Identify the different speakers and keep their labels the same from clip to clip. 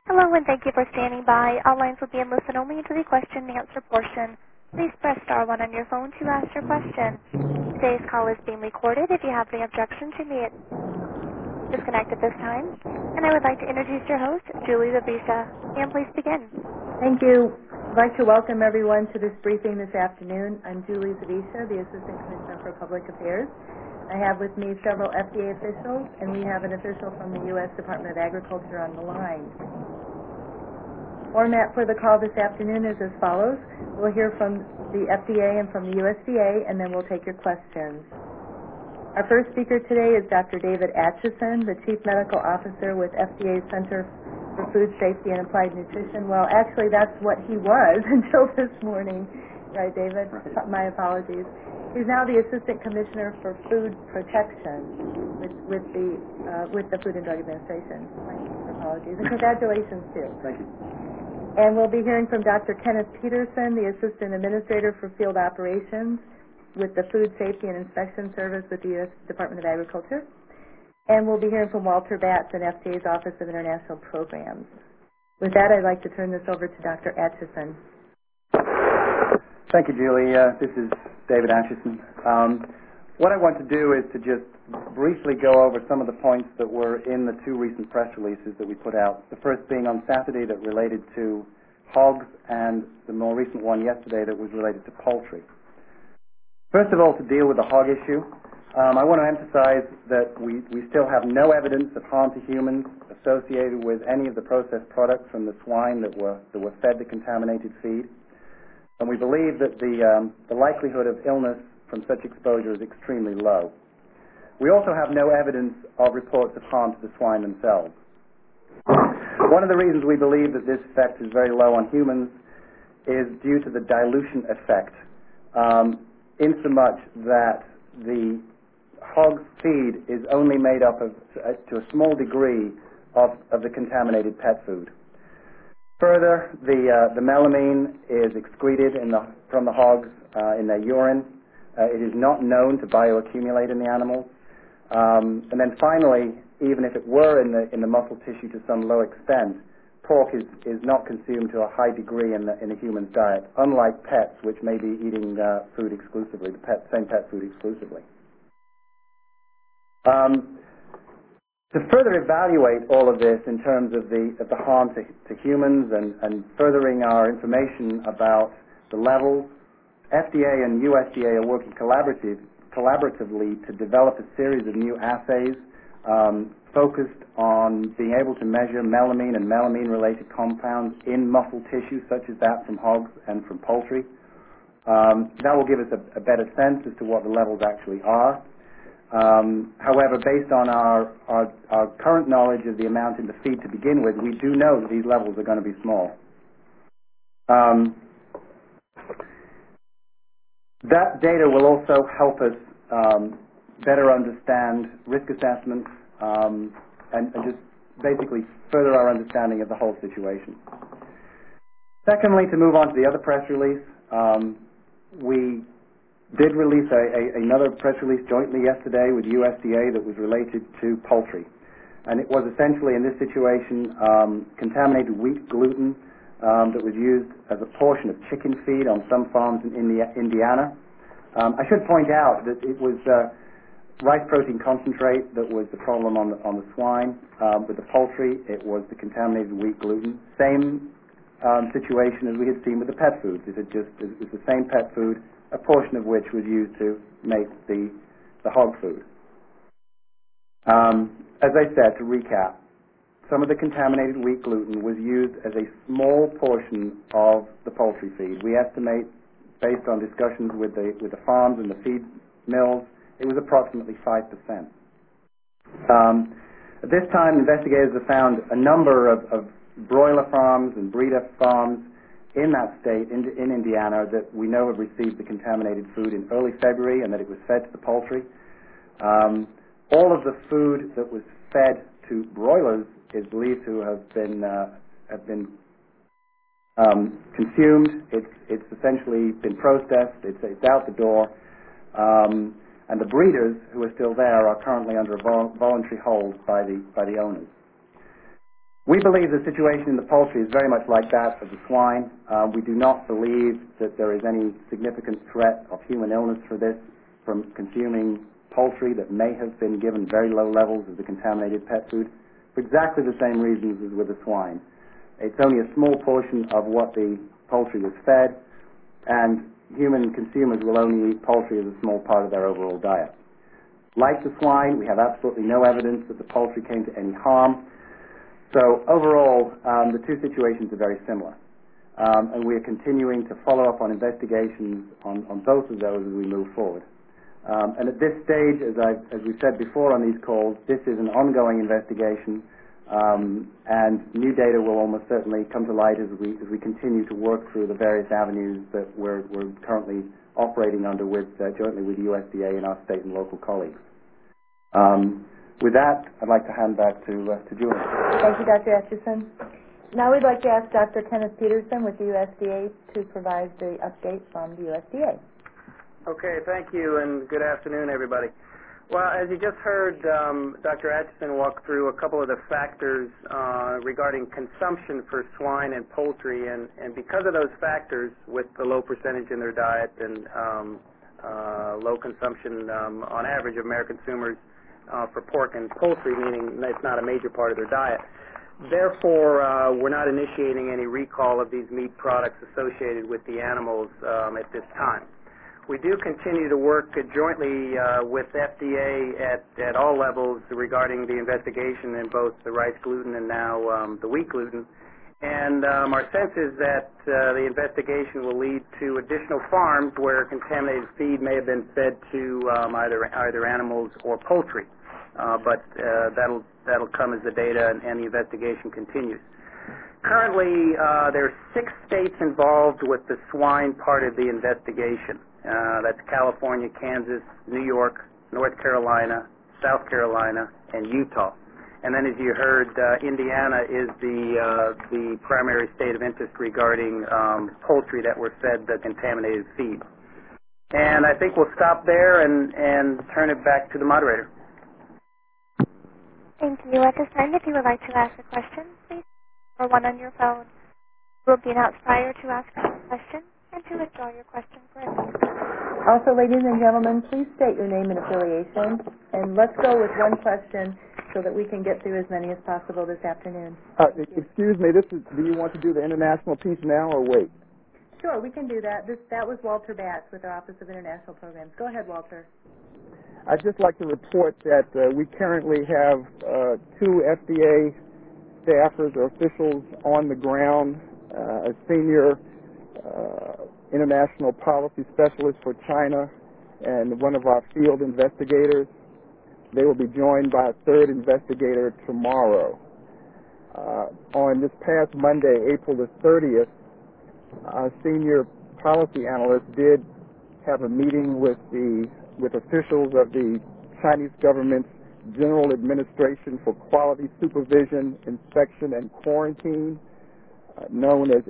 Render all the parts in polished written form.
Speaker 1: Hello, and thank you for standing by. All lines will be in listen only until the question and answer portion. Please press star one on your phone to ask your question. Today's call is being recorded. If you have any objections, you may disconnect at this time. And I would like to introduce your host, Julie Lavisa. Ma'am, please begin.
Speaker 2: Thank you. I'd like to welcome everyone to this briefing this afternoon. I'm Julie Zavisha, the Assistant Commissioner for Public Affairs. I have with me several FDA officials, and we have an official from the U.S. Department of Agriculture on the line. Format for the call this afternoon is as follows. We'll hear from the FDA and from the USDA, and then we'll take your questions. Our first speaker today is Dr. David Acheson, the Chief Medical Officer with FDA's Center for Food Safety and Applied Nutrition. Well, actually, that's what he was until this morning. Right, David? Right. My apologies. He's now the Assistant Commissioner for Food Protection with the Food and Drug Administration. My apologies. And congratulations, too.
Speaker 3: Thank you.
Speaker 2: And we'll be hearing from Dr. Kenneth Peterson, the Assistant Administrator for Field Operations with the Food Safety and Inspection Service with the U.S. Department of Agriculture. And we'll be hearing from Walter Batson, FDA's Office of International Programs. With that, I'd like to turn this over to Dr. Acheson.
Speaker 3: Thank you, Julie. This is David Acheson. What I want to do is to just briefly go over some of the points that were in the two recent press releases that we put out. The first being on Saturday that related to hogs, and the more recent one yesterday that was related to poultry. First of all, to deal with the hog issue, I want to emphasize that we still have no evidence of harm to humans associated with any of the processed products from the swine that were fed the contaminated feed. And we believe that the likelihood of illness from such exposure is extremely low. We also have no evidence of reports of harm to the swine themselves. One of the reasons we believe that this effect is very low on humans is due to the dilution effect, insomuch that the hog's feed is only made up of, to a small degree, of the contaminated pet food. Further, the melamine is excreted from the hogs in their urine. It is not known to bioaccumulate in the animals. And then finally, even if it were in the muscle tissue to some low extent, pork is not consumed to a high degree in a human's diet, unlike pets, which may be eating food exclusively, same pet food exclusively. To further evaluate all of this in terms of the harm to humans and furthering our information about the levels, FDA and USDA are working collaboratively to develop a series of new assays focused on being able to measure melamine and melamine-related compounds in muscle tissue, such as that from hogs and from poultry. That will give us a better sense as to what the levels actually are. However, based on our current knowledge of the amount in the feed to begin with, we do know that these levels are going to be small. That data will also help us better understand risk assessments and just basically further our understanding of the whole situation. Secondly, to move on to the other press release, we did release another press release jointly yesterday with USDA that was related to poultry. And it was essentially, in this situation, contaminated wheat gluten that was used as a portion of chicken feed on some farms in Indiana. I should point out that it was rice protein concentrate that was the problem on the swine. With the poultry, it was the contaminated wheat gluten. Same situation as we had seen with the pet foods. It was the same pet food, a portion of which was used to make the hog food. As I said, to recap, some of the contaminated wheat gluten was used as a small portion of the poultry feed. We estimate, based on discussions with the farms and the feed mills, it was approximately 5%. At this time, investigators have found a number of broiler farms and breeder farms in that state, in Indiana, that we know have received the contaminated food in early February and that it was fed to the poultry. All of the food that was fed to broilers is believed to have been consumed. It's essentially been processed. It's out the door. And the breeders who are still there are currently under a voluntary hold by the owners. We believe the situation in the poultry is very much like that of the swine. We do not believe that there is any significant threat of human illness for this from consuming poultry that may have been given very low levels of the contaminated pet food for exactly the same reasons as with the swine. It's only a small portion of what the poultry was fed, and human consumers will only eat poultry as a small part of their overall diet. Like the swine, we have absolutely no evidence that the poultry came to any harm. So overall, the two situations are very similar. And we are continuing to follow up on investigations on both of those as we move forward. And at this stage, as we said before on these calls, this is an ongoing investigation, and new data will almost certainly come to light as we continue to work through the various avenues that we're currently operating under jointly with the USDA and our state and local colleagues. With that, I'd like to hand back to Julie.
Speaker 2: Thank you, Dr. Atchison. Now we'd like to ask Dr. Kenneth Peterson with the USDA to provide the update from the USDA.
Speaker 4: Okay, thank you, and good afternoon, everybody. Well, as you just heard, Dr. Atchison walk through a couple of the factors regarding consumption for swine and poultry, and because of those factors, with the low percentage in their diet and low consumption on average of American consumers for pork and poultry, meaning it's not a major part of their diet. Therefore, we're not initiating any recall of these meat products associated with the animals at this time. We do continue to work jointly with FDA at all levels regarding the investigation in both the rice gluten and now the wheat gluten. And our sense is that the investigation will lead to additional farms where contaminated feed may have been fed to either animals or poultry. But that'll come as the data and the investigation continues. Currently, there are 6 states involved with the swine part of the investigation. That's California, Kansas, New York, North Carolina, South Carolina, and Utah. And then, as you heard, Indiana is the primary state of interest regarding poultry that were fed the contaminated feed. And I think we'll stop there and turn it back to the moderator.
Speaker 1: Thank you. At this time, if you would like to ask a question, please press 1 on your phone. You will be announced prior to asking a question, and to withdraw your question, press.
Speaker 2: Also, ladies and gentlemen, please state your name and affiliation, and let's go with one question so that we can get through as many as possible this afternoon.
Speaker 5: Excuse me, do you want to do the international piece now or wait?
Speaker 2: Sure, we can do that. That was Walter Batts with our Office of International Programs. Go ahead, Walter.
Speaker 5: I'd just like to report that we currently have 2 FDA staffers or officials on the ground, a senior international policy specialist for China, and one of our field investigators. They will be joined by a 3rd investigator tomorrow. On this past Monday, April the 30th, our senior policy analyst did have a meeting with officials of the Chinese government's General Administration for Quality Supervision, Inspection, and Quarantine, known as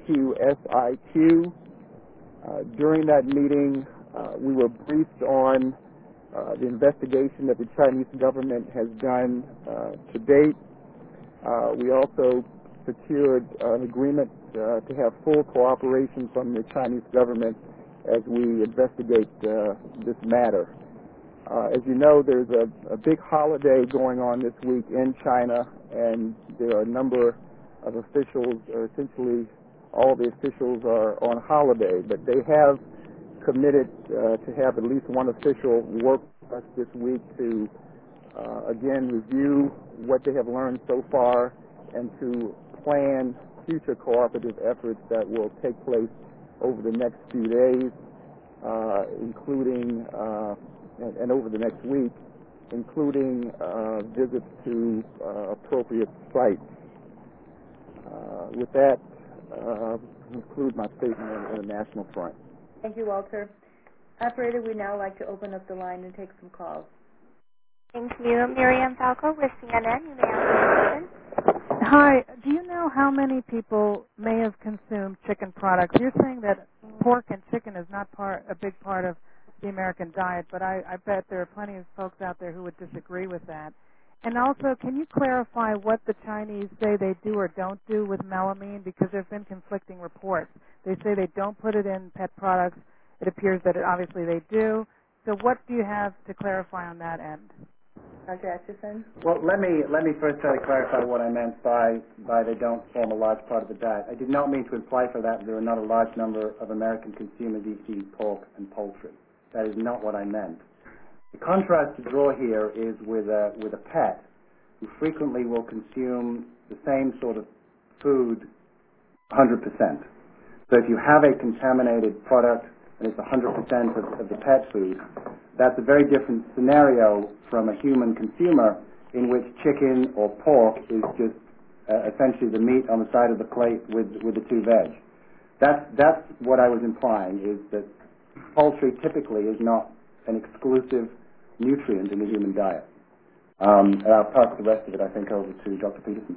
Speaker 5: AQSIQ. During that meeting, we were briefed on the investigation that the Chinese government has done to date. We also secured an agreement to have full cooperation from the Chinese government as we investigate this matter. As you know, there's a big holiday going on this week in China, and there are a number of officials, or essentially all the officials are on holiday, but they have committed to have at least one official work with us this week to, again, review what they have learned so far and to plan future cooperative efforts that will take place over the next few days, including, and over the next week, including visits to appropriate sites. With that, I'll conclude my statement on the national front.
Speaker 2: Thank you, Walter. Operator, we'd now like to open up the line and take some calls.
Speaker 1: Thank you. Miriam Falco with CNN. You may ask a question.
Speaker 6: Hi. Do you know how many people may have consumed chicken products? You're saying that pork and chicken is not a big part of the American diet, but I bet there are plenty of folks out there who would disagree with that. And also, can you clarify what the Chinese say they do or don't do with melamine? Because there have been conflicting reports. They say they don't put it in pet products. It appears that obviously they do. So what do you have to clarify on that end?
Speaker 2: Dr. Atchison?
Speaker 3: Well, let me first try to clarify what I meant by they don't form a large part of the diet. I did not mean to imply for that there are not a large number of American consumers eating pork and poultry. That is not what I meant. The contrast to draw here is with a pet who frequently will consume the same sort of food 100%. So if you have a contaminated product and it's 100% of the pet food, that's a very different scenario from a human consumer in which chicken or pork is just essentially the meat on the side of the plate with the two veg. That's what I was implying, is that poultry typically is not an exclusive nutrient in the human diet. And I'll pass the rest of it, I think, over to Dr. Peterson.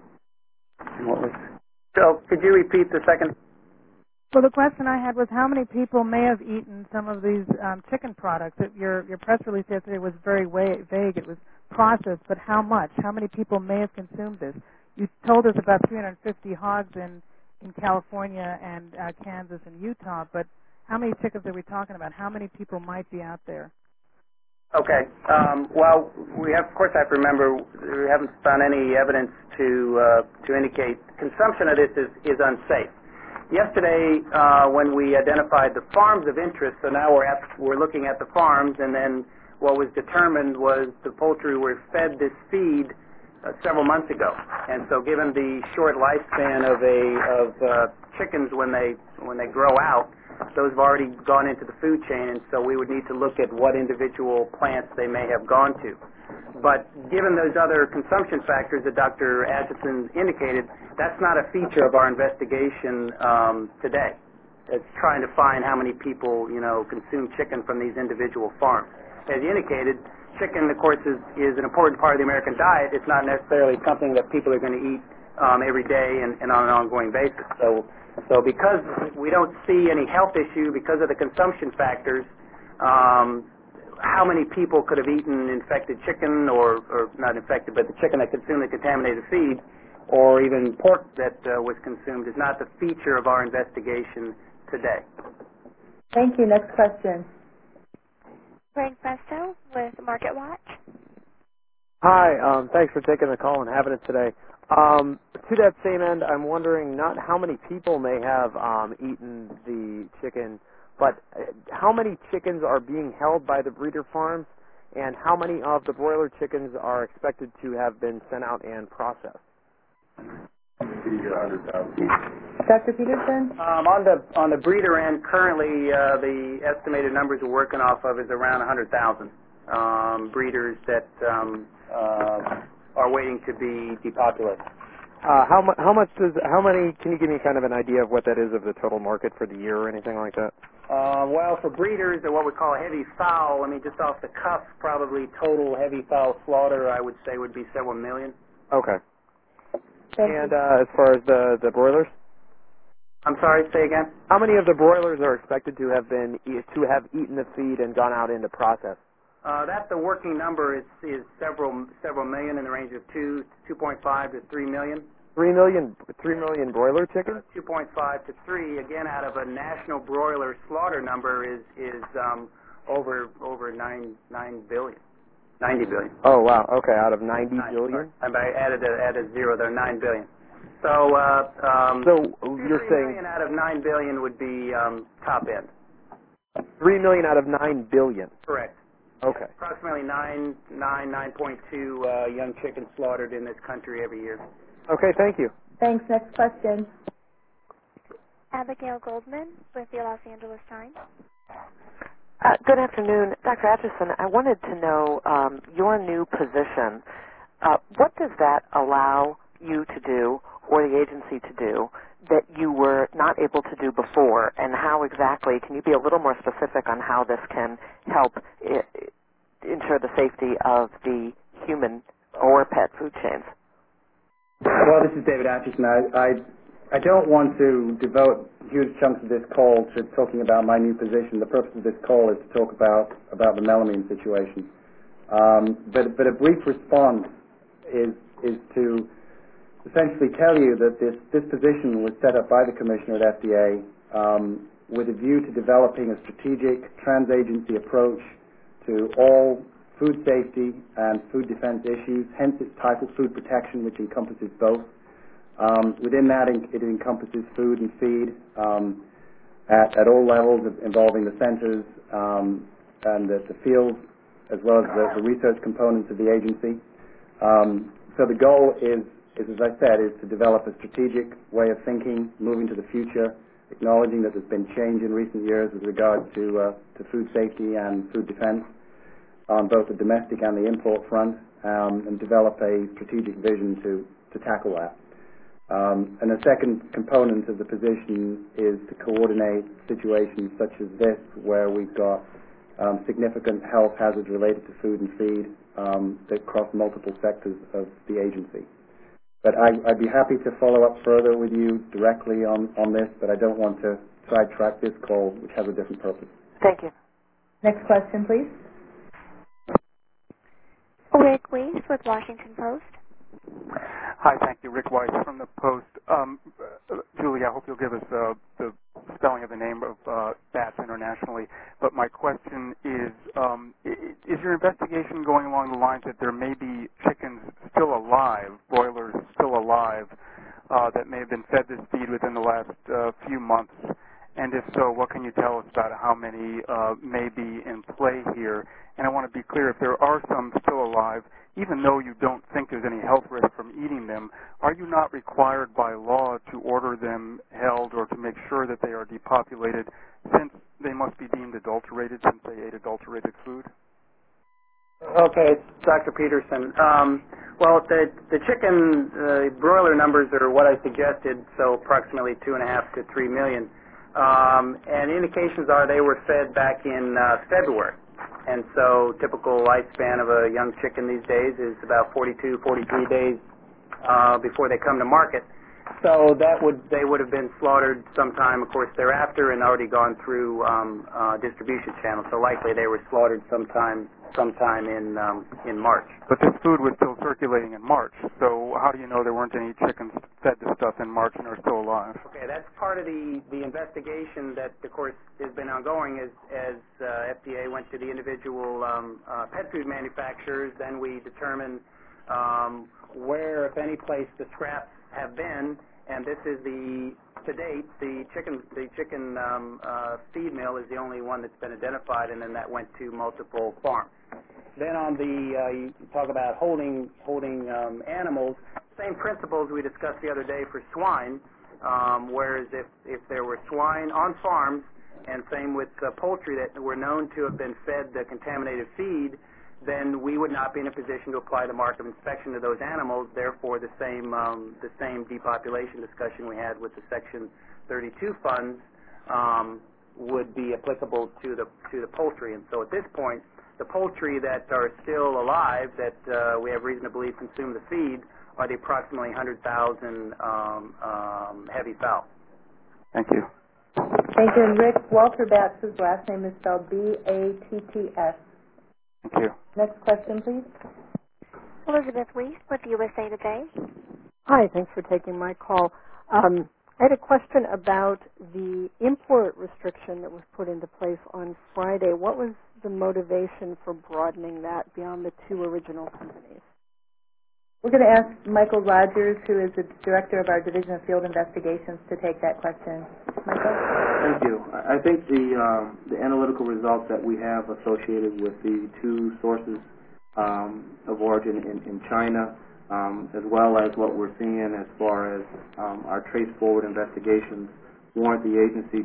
Speaker 4: So, could you repeat the second?
Speaker 6: Well, the question I had was how many people may have eaten some of these chicken products. Your press release yesterday was very vague. It was processed, but how much? How many people may have consumed this? You told us about 350 hogs in California and Kansas and Utah, but how many chickens are we talking about? How many people might be out there?
Speaker 4: Okay. Well, we have, of course, I have to remember we haven't found any evidence to indicate consumption of this is unsafe. Yesterday, when we identified the farms of interest, so now we're looking at the farms, and then what was determined was the poultry were fed this feed several months ago, and so given the short lifespan of chickens when they grow out, those have already gone into the food chain, and so we would need to look at what individual plants they may have gone to. But given those other consumption factors that Dr. Atchison indicated, that's not a feature of our investigation today. It's trying to find how many people, consume chicken from these individual farms. As you indicated, chicken, of course, is an important part of the American diet. It's not necessarily something that people are going to eat every day and on an ongoing basis. So because we don't see any health issue because of the consumption factors, how many people could have eaten infected chicken, or not infected, but the chicken that consumed the contaminated feed, or even pork that was consumed, is not the feature of our investigation today.
Speaker 2: Thank you. Next question.
Speaker 1: Greg Presto with Market Watch.
Speaker 7: Hi, thanks for taking the call and having it today. To that same end, I'm wondering not how many people may have eaten the chicken, but how many chickens are being held by the breeder farms, and how many of the broiler chickens are expected to have been sent out and processed?
Speaker 2: Dr. Peterson?
Speaker 4: On the breeder end, currently the estimated numbers we're working off of is around 100,000 breeders that are waiting to be depopulated.
Speaker 7: How many? Can you give me kind of an idea of what that is of the total market for the year or anything like that?
Speaker 4: Well, for breeders, or what we call heavy fowl, just off the cuff, probably total heavy fowl slaughter, I would say, would be several million.
Speaker 7: Okay.
Speaker 2: Thank
Speaker 7: And
Speaker 2: you.
Speaker 7: as far as the broilers?
Speaker 4: I'm sorry, say again?
Speaker 7: How many of the broilers are expected to have eaten the feed and gone out into process?
Speaker 4: That's the working number is several million, in the range of 2.5 to 3 million.
Speaker 7: 3 million broiler chickens?
Speaker 4: 2.5 to 3, again, out of a national broiler slaughter number is over 9 billion. 90 billion.
Speaker 7: Oh, wow. Okay, out of 90 billion?
Speaker 4: I added a zero there, 9 billion. So,
Speaker 7: you're
Speaker 4: 3
Speaker 7: saying
Speaker 4: million out of 9 billion would be top end.
Speaker 7: 3 million out of 9 billion?
Speaker 4: Correct.
Speaker 7: Okay.
Speaker 4: Approximately 9.2 young chickens slaughtered in this country every year.
Speaker 7: Okay, thank you.
Speaker 2: Thanks. Next question.
Speaker 1: Abigail Goldman with the Los Angeles Times.
Speaker 8: Good afternoon. Dr. Atchison, I wanted to know your new position. What does that allow you to do, or the agency to do, that you were not able to do before, and how exactly, can you be a little more specific on how this can help ensure the safety of the human or pet food chains?
Speaker 3: Well, this is David Atchison. I don't want to devote huge chunks of this call to talking about my new position. The purpose of this call is to talk about the melamine situation. But a brief response is to essentially tell you that this position was set up by the Commissioner at FDA with a view to developing a strategic trans-agency approach to all food safety and food defense issues, hence its title, Food Protection, which encompasses both. Within that, it encompasses food and feed at all levels involving the centers and the fields, as well as the research components of the agency. So the goal is, as I said, is to develop a strategic way of thinking, moving to the future, acknowledging that there's been change in recent years with regard to food safety and food defense on both the domestic and the import front, and develop a strategic vision to tackle that. And the second component of the position is to coordinate situations such as this, where we've got significant health hazards related to food and feed that cross multiple sectors of the agency. But I'd be happy to follow up further with you directly on this, but I don't want to sidetrack this call, which has a different purpose.
Speaker 8: Thank you.
Speaker 2: Next question, please.
Speaker 1: Rick Weiss with Washington Post.
Speaker 9: Hi, thank you. Rick Weiss from the Post. Julie, I hope you'll give us the spelling of the name of bats internationally. But my question is your investigation going along the lines that there may be chickens still alive, broilers still alive, that may have been fed this feed within the last few months? And if so, what can you tell us about how many may be in play here? And I want to be clear, if there are some still alive, even though you don't think there's any health risk from eating them, are you not required by law to order them held or to make sure that they are depopulated, since they must be deemed adulterated, since they ate adulterated food?
Speaker 4: Okay, it's Dr. Peterson. Well, the chicken broiler numbers are what I suggested, so approximately 2.5 to 3 million. And indications are they were fed back in February. And so typical lifespan of a young chicken these days is about 42, 43 days before they come to market. So they would have been slaughtered sometime, of course, thereafter, and already gone through distribution channels. So likely they were slaughtered sometime in March.
Speaker 9: But this food was still circulating in March. So how do you know there weren't any chickens fed this stuff in March and are still alive?
Speaker 4: Okay, that's part of the investigation that, of course, has been ongoing as FDA went to the individual pet food manufacturers. Then we determined where, if any place, the scraps have been, and this is to date, the chicken feed mill is the only one that's been identified, and then that went to multiple farms. Then on you talk about holding animals, same principles we discussed the other day for swine, whereas if there were swine on farms, and same with poultry that were known to have been fed the contaminated feed, then we would not be in a position to apply the mark of inspection to those animals. Therefore, the same depopulation discussion we had with the Section 32 funds would be applicable to the poultry. And so at this point, the poultry that are still alive, that we have reason to believe consume the feed, are the approximately 100,000 heavy fowl.
Speaker 9: Thank you.
Speaker 2: Thank you. And Rick, Walter Batts' last name is spelled B-A-T-T-S.
Speaker 9: Thank you.
Speaker 2: Next question, please.
Speaker 1: Elizabeth Weiss with USA Today.
Speaker 10: Hi, thanks for taking my call. I had a question about the import restriction that was put into place on Friday. What was the motivation for broadening that beyond the two original companies?
Speaker 2: We're going to ask Michael Rogers, who is the director of our Division of Field Investigations, to take that question. Michael?
Speaker 11: Thank you. I think the analytical results that we have associated with the two sources of origin in China, as well as what we're seeing as far as our trace forward investigations, warrant the agency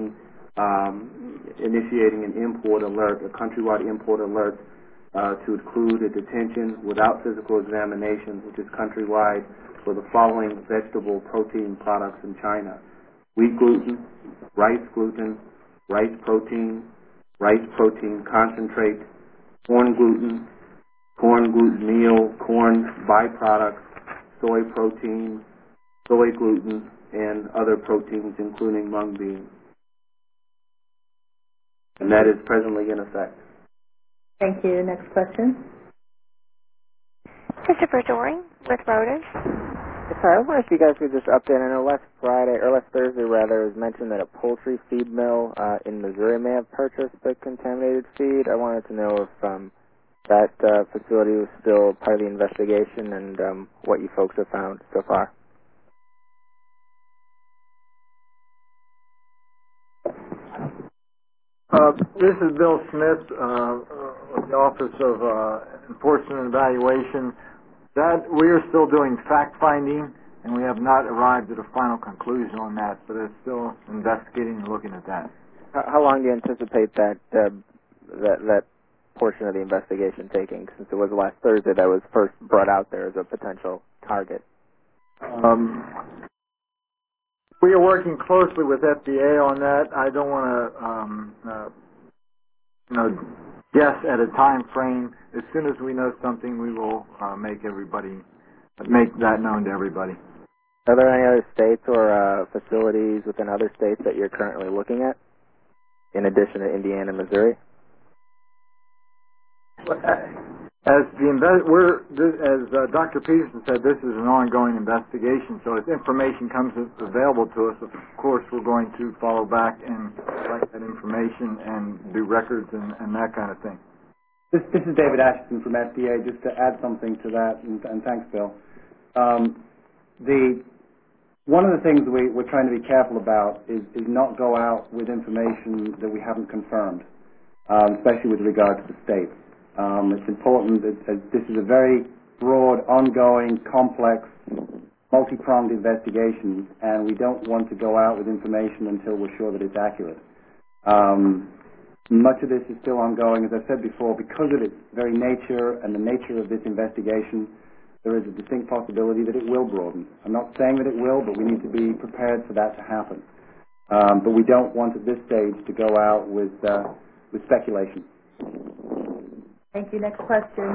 Speaker 11: initiating an import alert, a countrywide import alert, to include a detention without physical examination, which is countrywide, for the following vegetable protein products in China: wheat gluten, rice gluten, rice protein concentrate, corn gluten meal, corn byproducts, soy protein, soy gluten, and other proteins, including mung bean. And that is presently in effect.
Speaker 2: Thank you. Next question.
Speaker 1: Christopher Doring with Reuters.
Speaker 12: Sorry, I wonder if you guys could just update. I know last Thursday rather, it was mentioned that a poultry feed mill in Missouri may have purchased the contaminated feed. I wanted to know if that facility was still part of the investigation and what you folks have found so far.
Speaker 13: This is Bill Smith of the Office of Enforcement and Evaluation. That we are still doing fact-finding, and we have not arrived at a final conclusion on that, but it's still investigating and looking at that.
Speaker 12: How long do you anticipate that that portion of the investigation taking, since it was last Thursday that was first brought out there as a potential target?
Speaker 13: We are working closely with FDA on that. I don't want to, guess at a time frame. As soon as we know something, we will make that known to everybody.
Speaker 12: Are there any other states or facilities within other states that you're currently looking at, in addition to Indiana and Missouri?
Speaker 13: As Dr. Peterson said, this is an ongoing investigation, so as information comes available to us, of course, we're going to follow back and collect that information and do records and that kind of thing.
Speaker 3: This is David Atchison from FDA. Just to add something to that, and thanks, Bill. One of the things we're trying to be careful about is not go out with information that we haven't confirmed, especially with regard to the states. It's important that this is a very broad, ongoing, complex, multi-pronged investigation, and we don't want to go out with information until we're sure that it's accurate. Much of this is still ongoing. As I said before, because of its very nature and the nature of this investigation, there is a distinct possibility that it will broaden. I'm not saying that it will, but we need to be prepared for that to happen. But we don't want at this stage to go out with speculation.
Speaker 2: Thank you. Next question.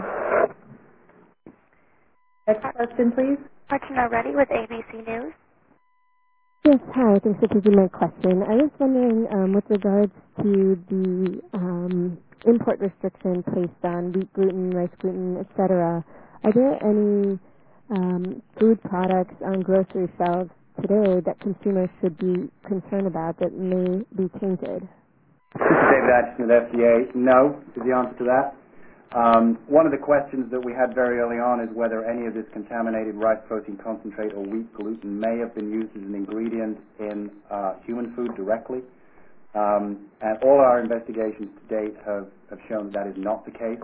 Speaker 2: Next question, please.
Speaker 1: Archana Reddy with ABC News.
Speaker 14: Yes, hi. Thanks for taking my question. I was wondering, with regards to the import restriction placed on wheat gluten, rice gluten, etc., are there any food products on grocery shelves today that consumers should be concerned about that may be tainted?
Speaker 3: This is David Atchison at FDA. No is the answer to that. One of the questions that we had very early on is whether any of this contaminated rice protein concentrate or wheat gluten may have been used as an ingredient in human food directly. And all our investigations to date have shown that is not the case.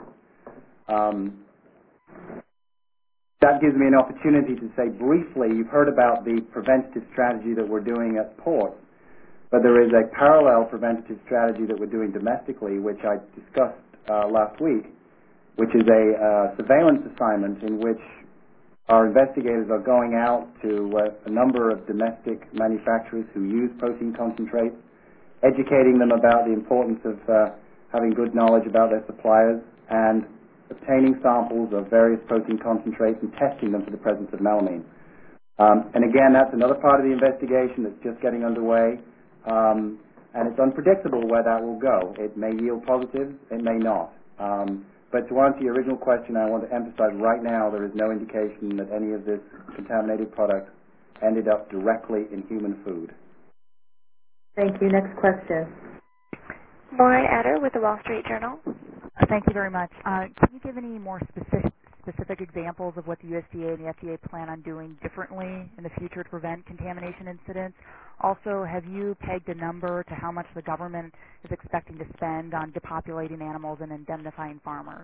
Speaker 3: That gives me an opportunity to say briefly, you've heard about the preventative strategy that we're doing at ports, but there is a parallel preventative strategy that we're doing domestically, which I discussed last week, which is a surveillance assignment in which our investigators are going out to a number of domestic manufacturers who use protein concentrates, educating them about the importance of having good knowledge about their suppliers, and obtaining samples of various protein concentrates and testing them for the presence of melamine. And again, that's another part of the investigation that's just getting underway, and it's unpredictable where that will go. It may yield positive, it may not. But to answer your original question, I want to emphasize right now there is no indication that any of this contaminated product ended up directly in human food.
Speaker 2: Thank you. Next question.
Speaker 1: Lauren Eder with the Wall Street Journal.
Speaker 15: Thank you very much. Can you give any more specific examples of what the USDA and the FDA plan on doing differently in the future to prevent contamination incidents? Also, have you pegged a number to how much the government is expecting to spend on depopulating animals and indemnifying farmers?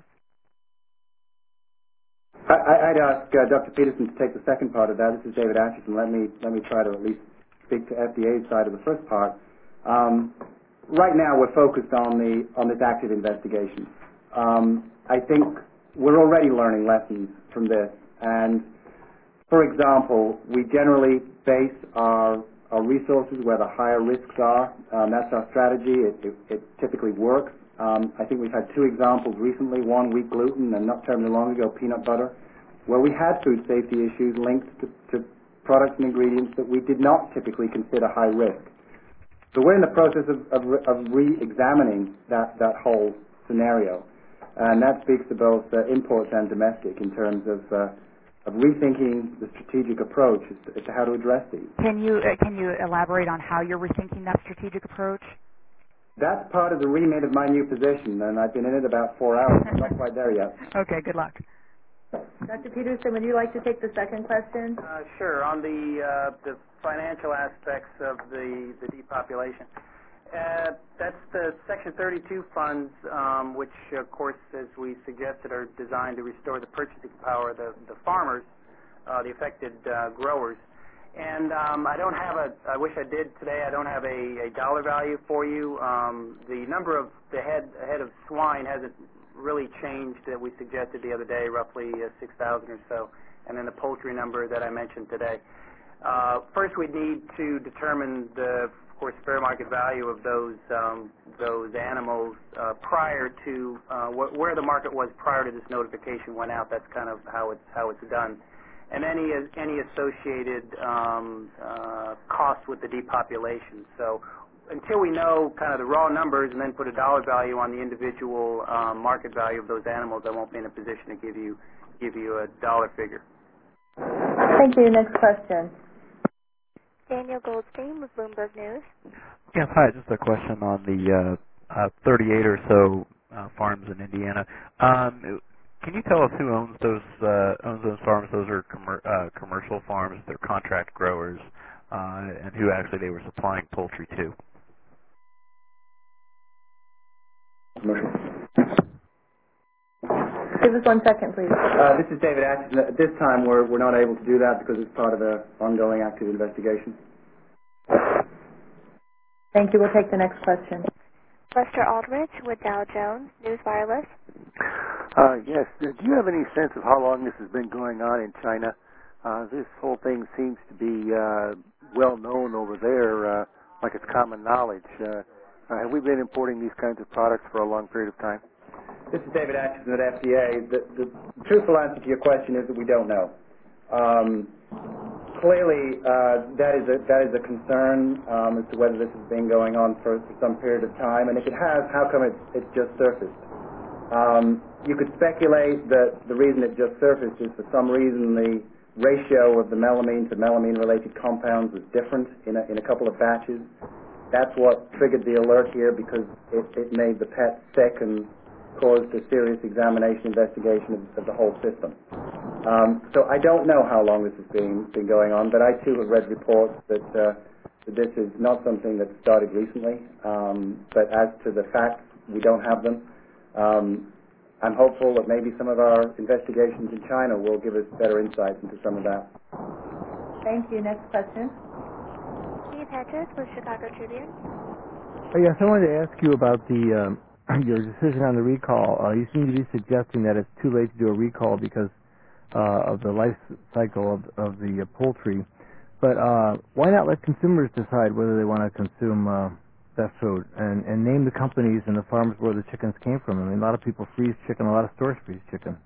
Speaker 3: I'd ask Dr. Peterson to take the second part of that. This is David Atchison. Let me try to at least speak to FDA's side of the first part. Right now, we're focused on this active investigation. I think we're already learning lessons from this. And, for example, we generally base our resources where the higher risks are. That's our strategy. It typically works. I think we've had two examples recently, one wheat gluten and not terribly long ago peanut butter, where we had food safety issues linked to products and ingredients that we did not typically consider high risk. So we're in the process of re-examining that whole scenario. And that speaks to both imports and domestic in terms of rethinking the strategic approach as to how to address these.
Speaker 15: Can you elaborate on how you're rethinking that strategic approach?
Speaker 3: That's part of the remit of my new position, and I've been in it about 4 hours. I'm not quite there yet.
Speaker 15: Okay, good luck.
Speaker 2: Dr. Peterson, would you like to take the second question?
Speaker 4: Sure. On the financial aspects of the depopulation, that's the Section 32 funds, which, of course, as we suggested, are designed to restore the purchasing power of the farmers, the affected growers. And I don't have I wish I did today. I don't have a dollar value for you. The number of the head of swine hasn't really changed that we suggested the other day, roughly 6,000 or so, and then the poultry number that I mentioned today. First, we need to determine the, of course, fair market value of those animals prior to where the market was prior to this notification went out. That's kind of how it's done, and any associated costs with the depopulation. So until we know kind of the raw numbers and then put a dollar value on the individual market value of those animals, I won't be in a position to give you a dollar figure.
Speaker 2: Thank you. Next question.
Speaker 1: Daniel Goldstein with Bloomberg News.
Speaker 16: Yes, hi. Just a question on the 38 or so farms in Indiana. Can you tell us who owns those farms? Those are commercial farms. They're contract growers, and who actually they were supplying poultry to.
Speaker 2: Give us 1 second, please.
Speaker 3: This is David Atchison. At this time, we're not able to do that because it's part of an ongoing active investigation.
Speaker 2: Thank you. We'll take the next question.
Speaker 1: Lester Aldrich with Dow Jones News Wireless.
Speaker 17: Yes. Do you have any sense of how long this has been going on in China? This whole thing seems to be well known over there, like it's common knowledge. Have we been importing these kinds of products for a long period of time?
Speaker 3: This is David Atchison at FDA. The truthful answer to your question is that we don't know. Clearly, that is a concern as to whether this has been going on for some period of time, and if it has, how come it's just surfaced? You could speculate that the reason it just surfaced is for some reason the ratio of the melamine to melamine-related compounds was different in a couple of batches. That's what triggered the alert here because it made the pet sick and caused a serious examination investigation of the whole system. So I don't know how long this has been going on, but I too have read reports that this is not something that started recently. But as to the facts, we don't have them. I'm hopeful that maybe some of our investigations in China will give us better insights into some of that.
Speaker 2: Thank you. Next question.
Speaker 1: Steve Hedges with Chicago Tribune.
Speaker 18: Yes, I wanted to ask you about the your decision on the recall. You seem to be suggesting that it's too late to do a recall because of the life cycle of the poultry. But why not let consumers decide whether they want to consume that food and name the companies and the farms where the chickens came from? I mean, a lot of people freeze chicken, a lot of stores freeze chicken.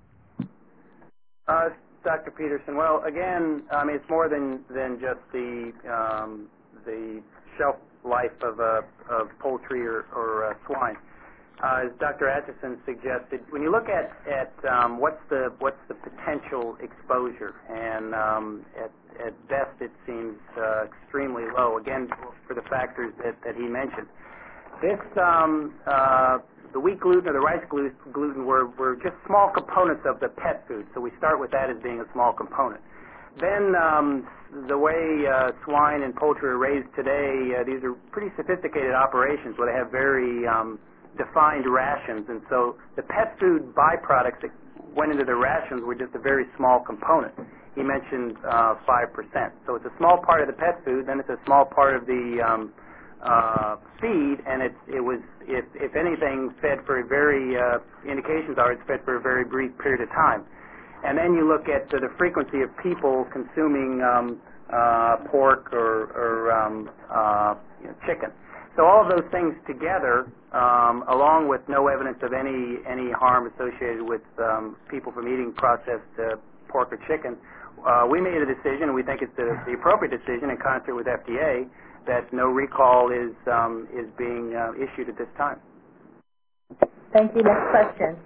Speaker 4: Dr. Peterson, well, again, I mean, it's more than just the shelf life of poultry or swine. As Dr. Atchison suggested, when you look at what's the potential exposure, and at best it seems extremely low. Again, for the factors that he mentioned, this the wheat gluten or the rice gluten were just small components of the pet food. So we start with that as being a small component. Then the way swine and poultry are raised today, these are pretty sophisticated operations where they have very defined rations, and so the pet food byproducts that went into the rations were just a very small component. He mentioned 5%. So it's a small part of the pet food, then it's a small part of the feed, and it was, if anything, fed for a very, indications are it's fed for a very brief period of time. And then you look at the frequency of people consuming pork or chicken. So all of those things together, along with no evidence of any harm associated with people from eating processed pork or chicken, we made a decision, and we think it's the appropriate decision in concert with FDA, that no recall is being issued at this time.
Speaker 2: Thank you. Next question.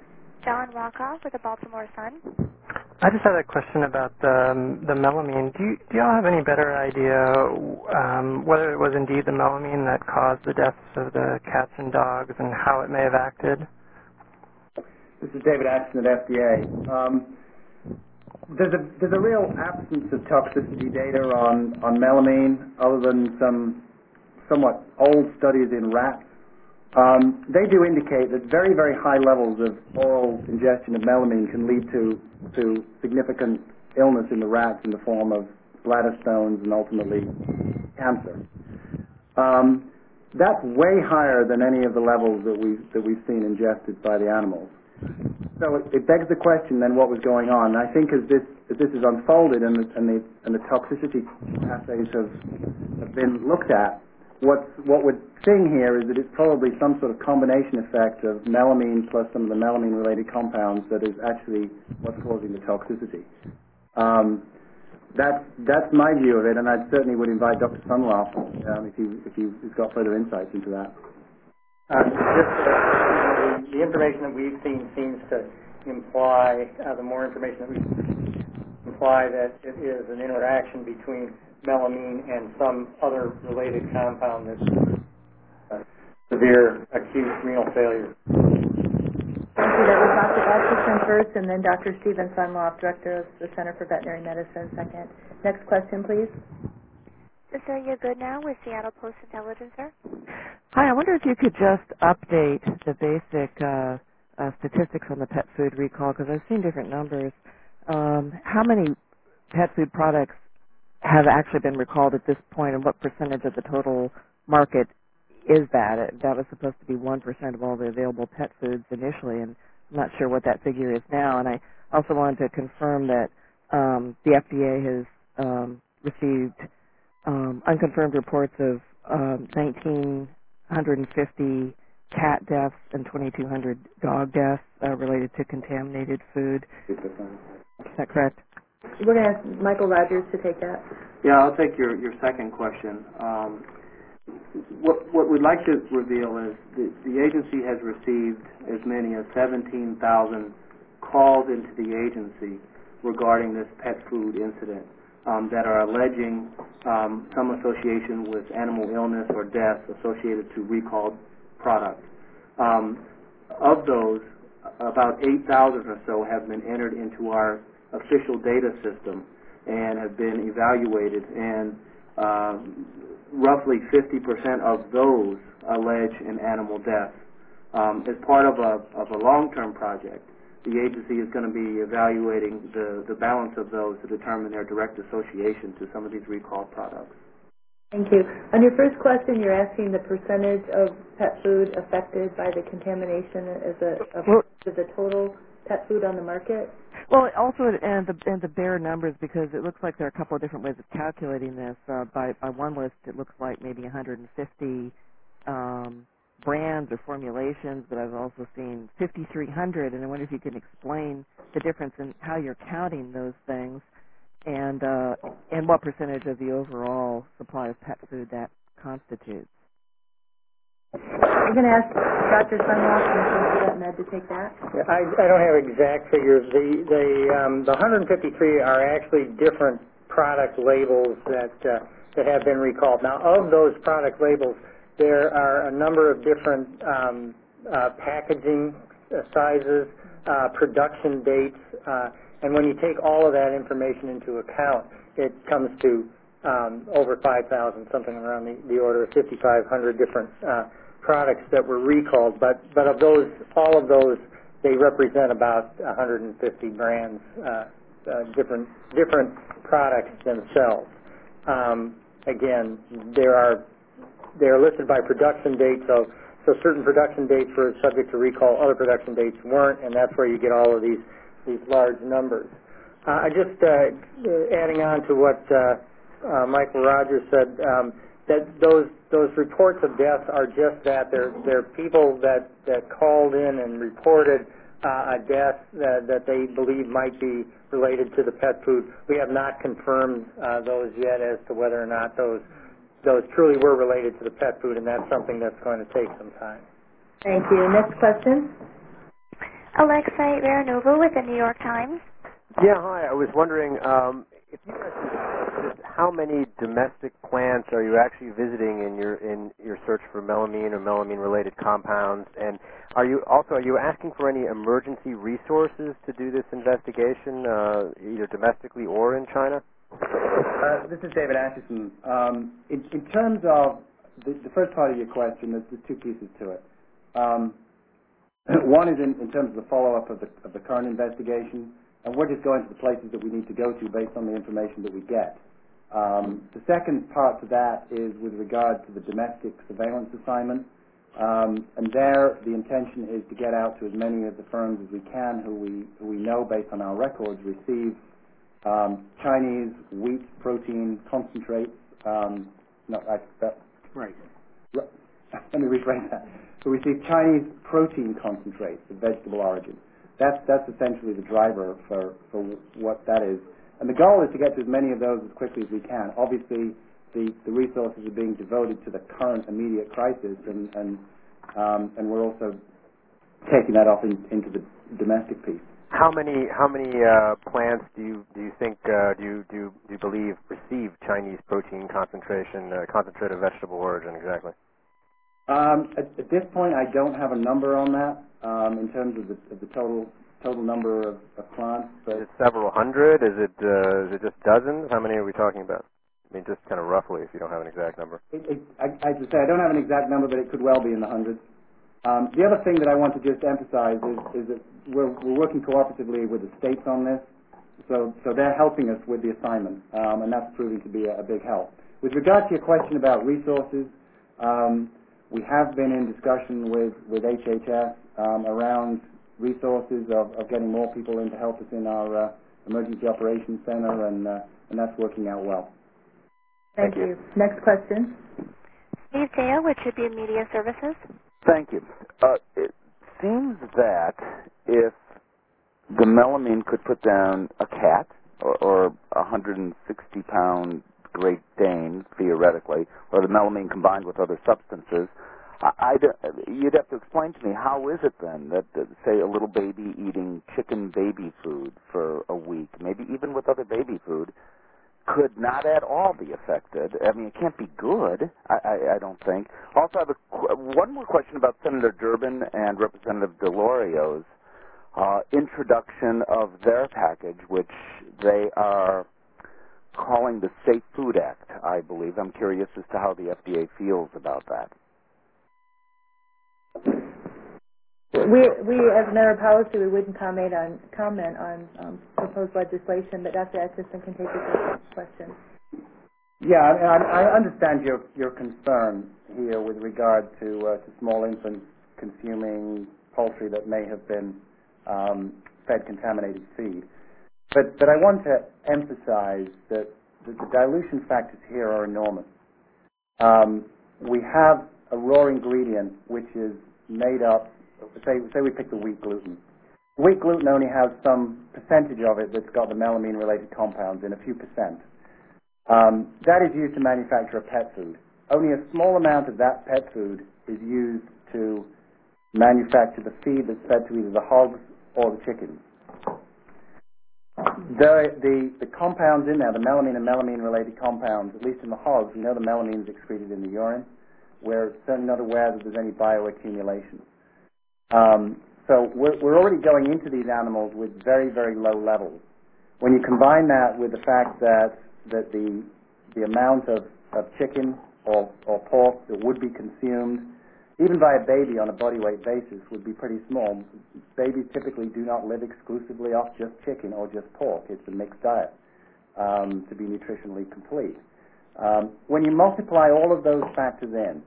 Speaker 1: John Rockoff with the Baltimore Sun.
Speaker 19: I just had a question about the melamine. Do y'all have any better idea whether it was indeed the melamine that caused the deaths of the cats and dogs and how it may have acted?
Speaker 3: This is David Atchison at FDA. There's a real absence of toxicity data on melamine, other than some somewhat old studies in rats. They do indicate that very, very high levels of oral ingestion of melamine can lead to significant illness in the rats in the form of bladder stones and ultimately cancer. That's way higher than any of the levels that we've seen ingested by the animals. So it begs the question then, what was going on? I think as this is unfolded and the toxicity assays have been looked at, what we're seeing here is that it's probably some sort of combination effect of melamine plus some of the melamine-related compounds that is actually what's causing the toxicity. That's my view of it, and I certainly would invite Dr. Sunloff if he's got further insights into that.
Speaker 20: The information that we've seen seems to imply, the more information that we've seen, imply that it is an interaction between melamine and some other related compound that's severe acute renal failure.
Speaker 2: Thank you. That was Dr. Atchison first, and then Dr. Stephen Sunloff, Director of the Center for Veterinary Medicine, second. Next question, please.
Speaker 1: Cecilia Goodnow with Seattle Post-Intelligencer.
Speaker 21: Hi, I wonder if you could just update the basic statistics on the pet food recall, because I've seen different numbers. How many pet food products have actually been recalled at this point, and what percentage of the total market is that? That was supposed to be 1% of all the available pet foods initially, and I'm not sure what that figure is now. And I also wanted to confirm that the FDA has received unconfirmed reports of 1,950 cat deaths and 2,200 dog deaths related to contaminated food. Is that correct?
Speaker 2: We're going to ask Michael Rogers to take that.
Speaker 11: Yeah, I'll take your second question. What we'd like to reveal is the agency has received as many as 17,000 calls into the agency regarding this pet food incident that are alleging some association with animal illness or death associated to recalled products. Of those, about 8,000 or so have been entered into our official data system and have been evaluated, and roughly 50% of those allege an animal death. As part of a long-term project, the agency is going to be evaluating the balance of those to determine their direct association to some of these recalled products.
Speaker 2: Thank you. On your first question, you're asking the percentage of pet food affected by the contamination as the total pet food on the market?
Speaker 21: Well, also and the bare numbers, because it looks like there are a couple of different ways of calculating this. By one list, it looks like maybe 150 brands or formulations, but I've also seen 5,300, and I wonder if you can explain the difference in how you're counting those things, and what percentage of the overall supply of pet food that constitutes.
Speaker 2: We're going to ask Dr. Sunloff from Med to take that.
Speaker 20: Yeah, I don't have exact figures. The 153 are actually different product labels that have been recalled. Now, of those product labels, there are a number of different packaging sizes, production dates, and when you take all of that information into account, it comes to over 5,000, something around the order of 5,500 different products that were recalled. But of those, all of those, they represent about 150 brands, different products themselves. Again, they are listed by production date, so certain production dates were subject to recall, other production dates weren't, and that's where you get all of these large numbers. I just adding on to what Michael Rogers said, that those reports of death are just that. They're people that called in and reported a death that they believe might be related to the pet food. We have not confirmed those yet as to whether or not those truly were related to the pet food, and that's something that's going to take some time.
Speaker 2: Thank you. Next question.
Speaker 1: Alexei Veranova with the New York Times.
Speaker 7: Yeah, hi. I was wondering if you guys could tell us just how many domestic plants are you actually visiting in your search for melamine or melamine-related compounds, and are you asking for any emergency resources to do this investigation, either domestically or in China?
Speaker 3: This is David Acheson. In terms of the first part of your question, there's two pieces to it. One is in terms of the follow-up of the current investigation, and we're just going to the places that we need to go to based on the information that we get. The second part to that is with regard to the domestic surveillance assignment, and there the intention is to get out to as many of the firms as we can who we know based on our records receive Chinese wheat protein concentrates.
Speaker 11: Right.
Speaker 3: Let me rephrase that. So we see Chinese protein concentrates of vegetable origin. That's essentially the driver for what that is. And the goal is to get to as many of those as quickly as we can. Obviously, the resources are being devoted to the current immediate crisis, and we're also taking that off into the domestic piece.
Speaker 7: How many plants do you think do you believe receive Chinese protein concentration, concentrate of vegetable origin exactly?
Speaker 3: At this point, I don't have a number on that in terms of the total number of plants. But
Speaker 7: is it several hundred? Is it just dozens? How many are we talking about? I mean, just kind of roughly, if you don't have an exact number.
Speaker 3: I should say I don't have an exact number, but it could well be in the hundreds. The other thing that I want to just emphasize is that we're working cooperatively with the states on this, so they're helping us with the assignment, and that's proving to be a big help. With regard to your question about resources, we have been in discussion with HHS around resources of getting more people in to help us in our Emergency Operations Center, and that's working out well.
Speaker 2: Thank you. Next question.
Speaker 1: Steve Dale with Tribune Media Services.
Speaker 5: Thank you. It seems that if the melamine could put down a cat or 160-pound Great Dane, theoretically, or the melamine combined with other substances, you'd have to explain to me how is it then that, say, a little baby eating chicken baby food for a week, maybe even with other baby food, could not at all be affected. I mean, it can't be good, I don't think. Also, I have one more question about Senator Durbin and Representative DeLorio's introduction of their package, which they are calling the Safe Food Act, I believe. I'm curious as to how the FDA feels about that.
Speaker 2: We as a matter of policy, we wouldn't comment on proposed legislation, but Dr. Acheson can take your question.
Speaker 3: Yeah, I understand your concern here with regard to small infants consuming poultry that may have been fed contaminated feed. But I want to emphasize that the dilution factors here are enormous. We have a raw ingredient which is made up, say we pick the wheat gluten. Wheat gluten only has some percentage of it that's got the melamine-related compounds in, a few percent. That is used to manufacture a pet food. Only a small amount of that pet food is used to manufacture the feed that's fed to either the hogs or the chickens. The compounds in there, the melamine and melamine-related compounds, at least in the hogs, we know the melamine is excreted in the urine. We're certainly not aware that there's any bioaccumulation. So we're already going into these animals with very, very low levels. When you combine that with the fact that the amount of chicken or pork that would be consumed, even by a baby on a body weight basis, would be pretty small. Babies typically do not live exclusively off just chicken or just pork. It's a mixed diet to be nutritionally complete. When you multiply all of those factors in,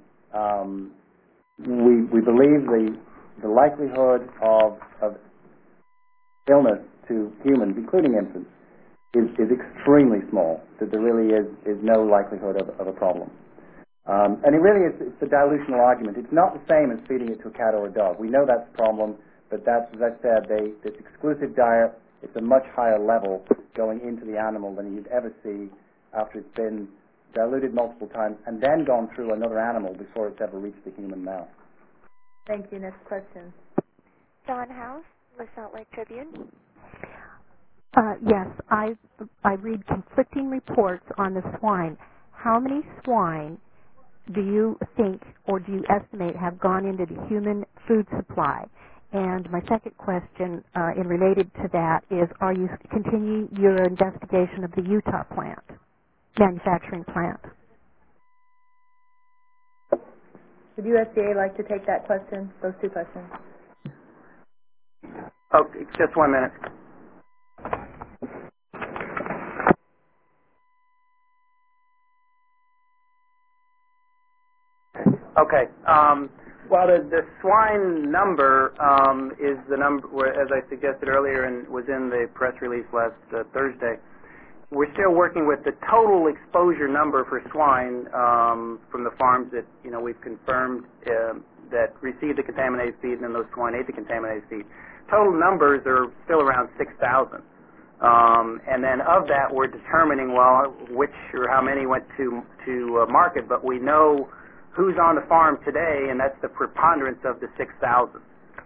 Speaker 3: we believe the likelihood of illness to humans, including infants, is extremely small, that there really is no likelihood of a problem. And it really is, it's a dilutional argument. It's not the same as feeding it to a cat or a dog. We know that's a problem, but that's, as I said, this exclusive diet, it's a much higher level going into the animal than you'd ever see after it's been diluted multiple times and then gone through another animal before it's ever reached the human mouth.
Speaker 2: Thank you. Next question.
Speaker 1: John House, with Salt Lake Tribune.
Speaker 6: Yes, I read conflicting reports on the swine. How many swine do you think or do you estimate have gone into the human food supply? And my second question, in related to that, is are you continuing your investigation of the Utah plant, manufacturing plant?
Speaker 2: Would USDA like to take that question, those two questions?
Speaker 4: Okay, just 1 minute. Okay. Well, the swine number is the number, as I suggested earlier and was in the press release last Thursday. We're still working with the total exposure number for swine from the farms that we've confirmed that received the contaminated feed, and then those swine ate the contaminated feed. Total numbers are still around 6,000. And then of that, we're determining, which or how many went to market, but we know who's on the farm today, and that's the preponderance of the 6,000.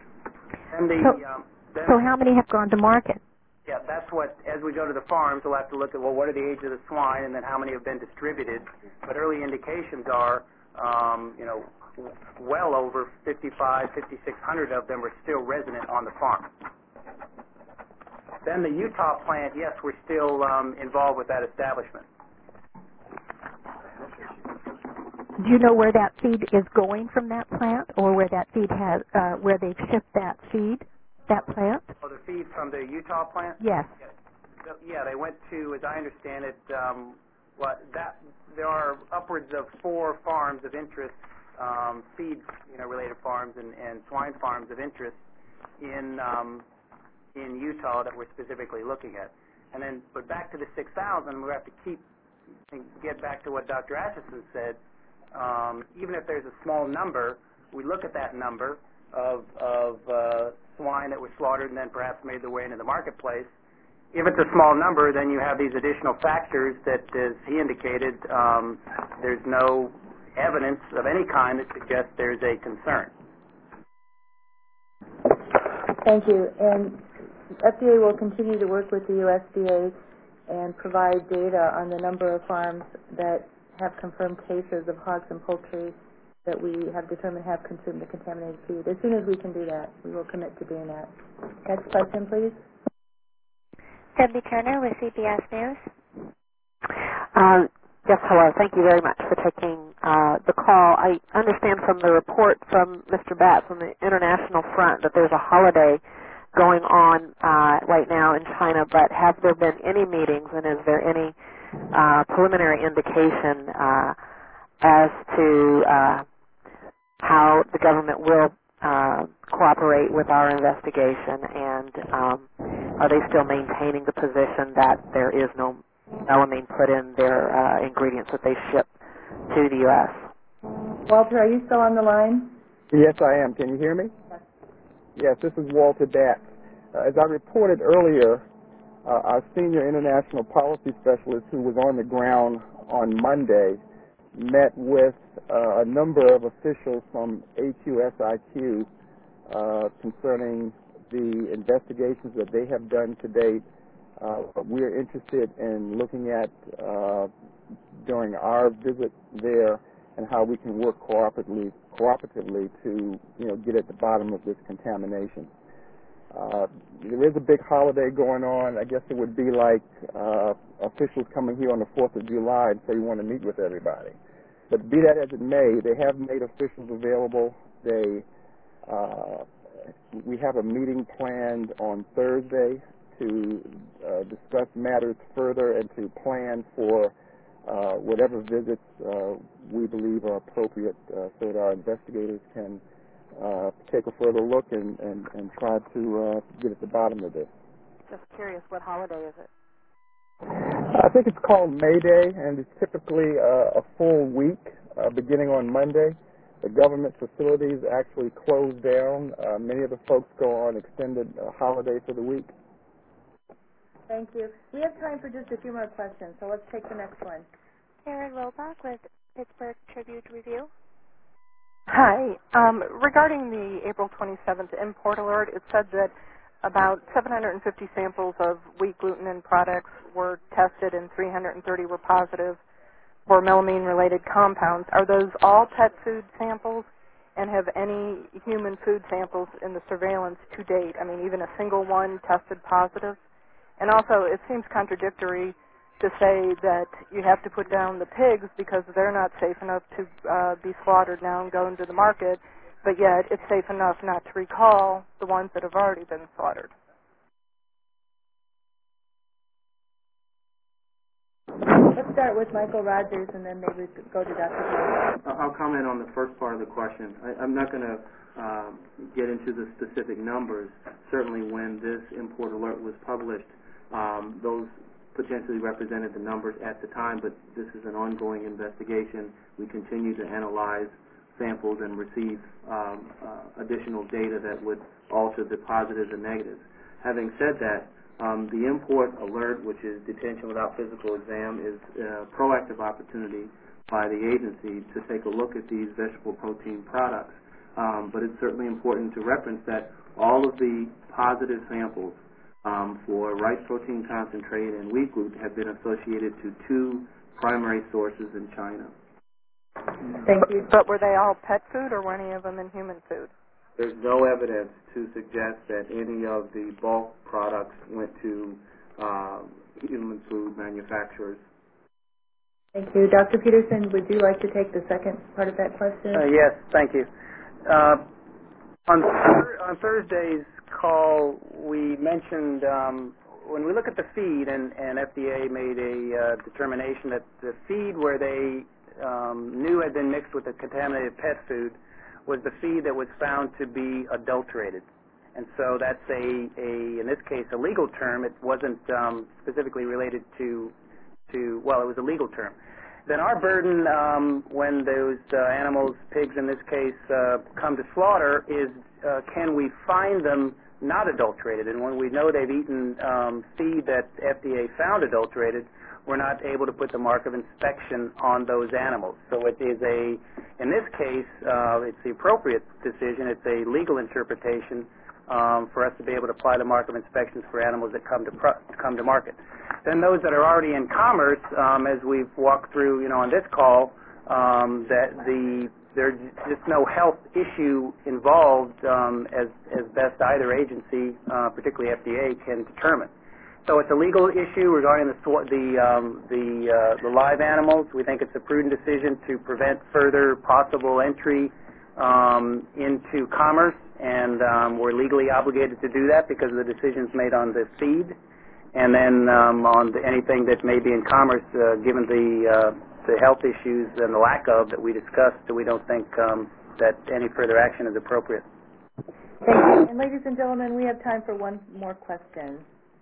Speaker 6: So how many have gone to market?
Speaker 4: Yeah, that's what, as we go to the farms, we'll have to look at, what are the age of the swine, and then how many have been distributed. But early indications are, well over 5,600 of them are still resident on the farm. Then the Utah plant, yes, we're still involved with that establishment.
Speaker 6: Do you know where that feed is going from that plant, or where that feed has, where they've shipped that feed, that plant?
Speaker 4: Oh, the feed from the Utah plant?
Speaker 6: Yes.
Speaker 4: Yeah, they went to, as I understand it, there are upwards of 4 farms of interest, feed, related farms and swine farms of interest in Utah that we're specifically looking at. And then, but back to the 6,000, we have to get back to what Dr. Atchison said. Even if there's a small number, we look at that number of swine that were slaughtered and then perhaps made their way into the marketplace. If it's a small number, then you have these additional factors that, as he indicated, there's no evidence of any kind that suggests there's a concern.
Speaker 2: Thank you. And FDA will continue to work with the USDA and provide data on the number of farms that have confirmed cases of hogs and poultry that we have determined have consumed the contaminated feed. As soon as we can do that, we will commit to doing that. Next question, please.
Speaker 1: Debbie Turner with CBS News.
Speaker 8: Yes, hello. Thank you very much for taking the call. I understand from the report from Mr. Batts on the international front that there's a holiday going on right now in China, but have there been any meetings, and is there any preliminary indication as to how the government will cooperate with our investigation, and are they still maintaining the position that there is no melamine put in their ingredients that they ship to the U.S.?
Speaker 2: Walter, are you still on the line?
Speaker 22: Yes, I am. Can you hear me? Yes, this is Walter Batts. As I reported earlier, our senior international policy specialist who was on the ground on Monday met with a number of officials from AQSIQ concerning the investigations that they have done to date. We're interested in looking at, during our visit there, and how we can work cooperatively to, get at the bottom of this contamination. There is a big holiday going on. I guess it would be like officials coming here on the 4th of July and say we want to meet with everybody. But be that as it may, they have made officials available. We have a meeting planned on Thursday to discuss matters further and to plan for whatever visits we believe are appropriate so that our investigators can take a further look and try to get at the bottom of this.
Speaker 8: Just curious, what holiday is it?
Speaker 22: I think it's called May Day, and it's typically a full week beginning on Monday. The government facilities actually close down. Many of the folks go on extended holiday for the week.
Speaker 2: Thank you. We have time for just a few more questions, so let's take the next one.
Speaker 1: Karen Robach with Pittsburgh Tribune-Review.
Speaker 23: Hi. Regarding the April 27th import alert, it said that
Speaker 9: about 750 samples of wheat gluten and products were tested and 330 were positive for melamine-related compounds. Are those all pet food samples, and have any human food samples in the surveillance to date? I mean, even a single one tested positive? And also, it seems contradictory to say that you have to put down the pigs because they're not safe enough to be slaughtered now and go into the market, but yet it's safe enough not to recall the ones that have already been slaughtered.
Speaker 2: Let's start with Michael Rogers, and then maybe go to Dr. Paul.
Speaker 11: I'll comment on the first part of the question. I'm not going to get into the specific numbers. Certainly when this import alert was published, those potentially represented the numbers at the time, but this is an ongoing investigation. We continue to analyze samples and receive additional data that would alter the positives and negatives. Having said that, the import alert, which is detention without physical exam, is a proactive opportunity by the agency to take a look at these vegetable protein products. But it's certainly important to reference that all of the positive samples for rice protein concentrate and wheat gluten have been associated to two primary sources in China.
Speaker 2: Thank you.
Speaker 9: But were they all pet food, or were any of them in human food?
Speaker 11: There's no evidence to suggest that any of the bulk products went to human food manufacturers.
Speaker 2: Thank you. Dr. Peterson, would you like to take the second part of that question?
Speaker 4: Yes, thank you. On Thursday's call, we mentioned when we look at the feed, and FDA made a determination that the feed where they knew had been mixed with a contaminated pet food was the feed that was found to be adulterated. And so that's in this case, a legal term. It wasn't specifically related to, well, it was a legal term. Then our burden when those animals, pigs in this case, come to slaughter is can we find them not adulterated? And when we know they've eaten feed that FDA found adulterated, we're not able to put the mark of inspection on those animals. So it is in this case, it's the appropriate decision. It's a legal interpretation for us to be able to apply the mark of inspections for animals that come to market. Then those that are already in commerce, as we've walked through, on this call, that there's just no health issue involved as best either agency, particularly FDA, can determine. So it's a legal issue regarding the live animals. We think it's a prudent decision to prevent further possible entry into commerce, and we're legally obligated to do that because of the decisions made on the feed, and then on anything that may be in commerce, given the health issues and the lack of that we discussed, we don't think that any further action is appropriate.
Speaker 2: Thank you. And ladies and gentlemen, we have time for one more question.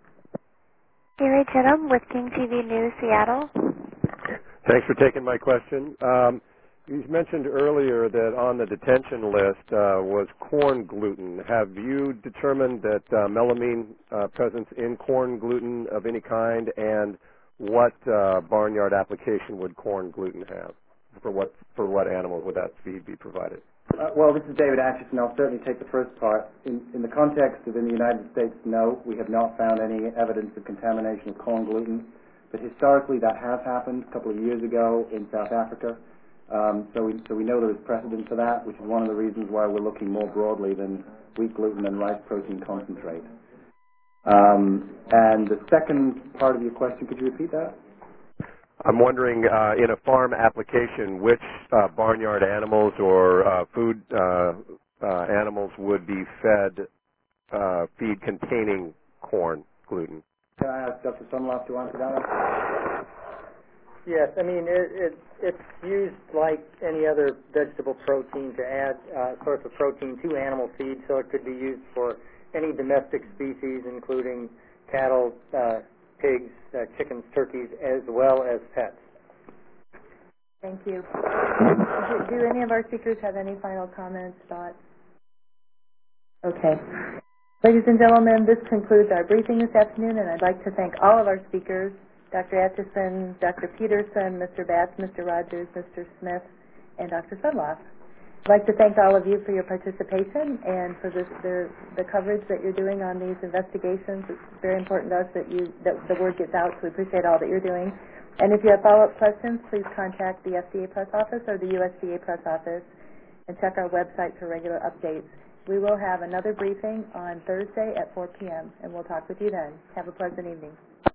Speaker 1: Gary Chittum with King TV News, Seattle.
Speaker 10: Thanks for taking my question. You mentioned earlier that on the detention list was corn gluten. Have you determined that melamine presence in corn gluten of any kind, and what barnyard application would corn gluten have? For what animal would that feed be provided?
Speaker 3: Well, this is David Atchison. I'll certainly take the first part. In the context of in the United States, no, we have not found any evidence of contamination of corn gluten. But historically, that has happened a couple of years ago in South Africa. So we know there is precedent for that, which is one of the reasons why we're looking more broadly than wheat gluten and rice protein concentrate. And the second part of your question, could you repeat that?
Speaker 10: I'm wondering, in a farm application, which barnyard animals or food animals would be fed feed containing corn gluten?
Speaker 3: Can I ask Dr. Sunloff to answer that one?
Speaker 20: Yes, I mean, it's used like any other vegetable protein to add a source of protein to animal feed, so it could be used for any domestic species, including cattle, pigs, chickens, turkeys, as well as pets.
Speaker 2: Thank you. Do any of our speakers have any final comments, thoughts? Okay. Ladies and gentlemen, this concludes our briefing this afternoon, and I'd like to thank all of our speakers, Dr. Atchison, Dr. Peterson, Mr. Batts, Mr. Rogers, Mr. Smith, and Dr. Sunloff. I'd like to thank all of you for your participation and for the coverage that you're doing on these investigations. It's very important to us that the word gets out, so we appreciate all that you're doing. And if you have follow-up questions, please contact the FDA Press Office or the USDA Press Office and check our website for regular updates. We will have another briefing on Thursday at 4 p.m., and we'll talk with you then. Have a pleasant evening.